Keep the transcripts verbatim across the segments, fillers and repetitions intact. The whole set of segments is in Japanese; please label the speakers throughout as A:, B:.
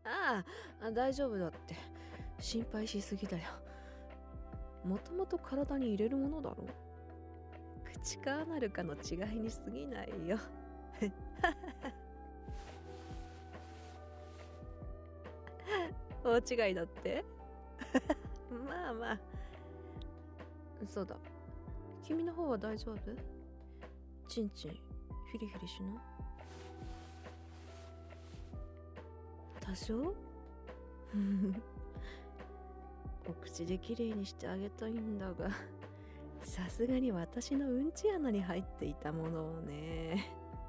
A: ああ、大丈夫だって。心配しすぎだよ。もともと体に入れるものだろ。口かアナルかの違いに過ぎないよ。大違いだって。まあまあ。そうだ、君の方は大丈夫？チンチンフィリフィリしな。多少お口できれいにしてあげたいんだが、さすがに私のうんち穴に入っていたものをね。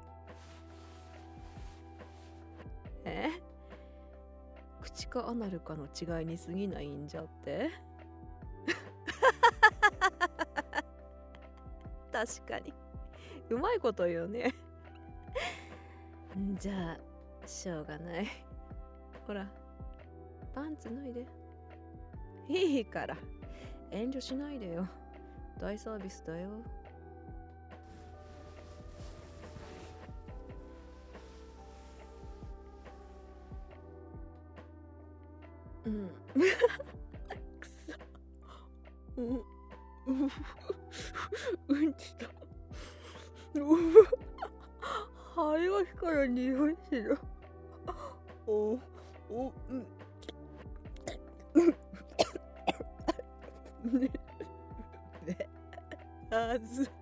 A: え？口かアナルかの違いに過ぎないんじゃって。確かにうまいこと言うね。じゃあしょうがない。ほら、パンツ脱いで。いいから遠慮しないでよ。大サービスだよ。うんくそ、うんうんちだ。肺がから匂いする。おおうんあずい。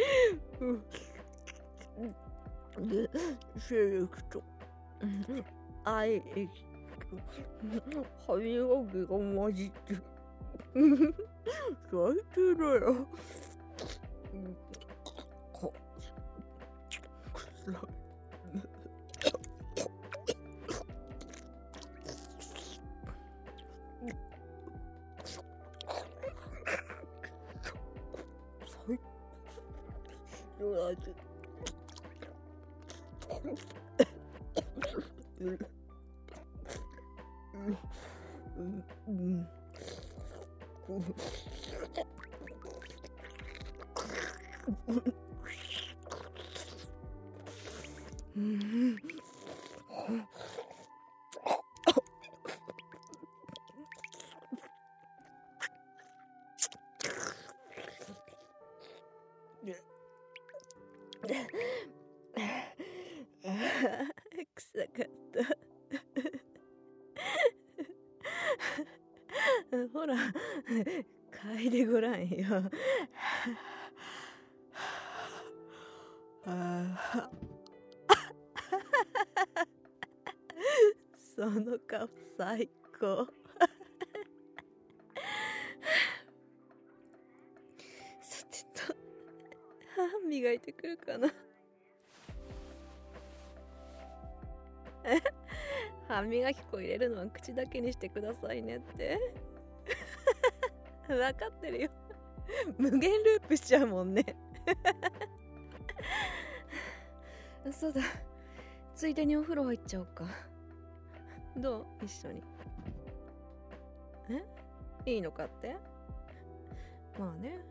A: で、セレクト、アイエキと歯磨きが混じってる。最低だよ。こくさい。臭かったほら嗅いでごらんよ。その顔最高。さてと、歯磨いてくるかな。え、歯磨き粉入れるのは口だけにしてくださいねって。分かってるよ。無限ループしちゃうもんね。そうだ、ついでにお風呂入っちゃおうか。どう？一緒に。え？いいのかって？まあね。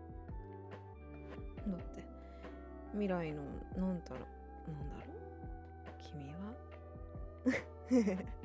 A: だって未来のなんたらなんだろう、君は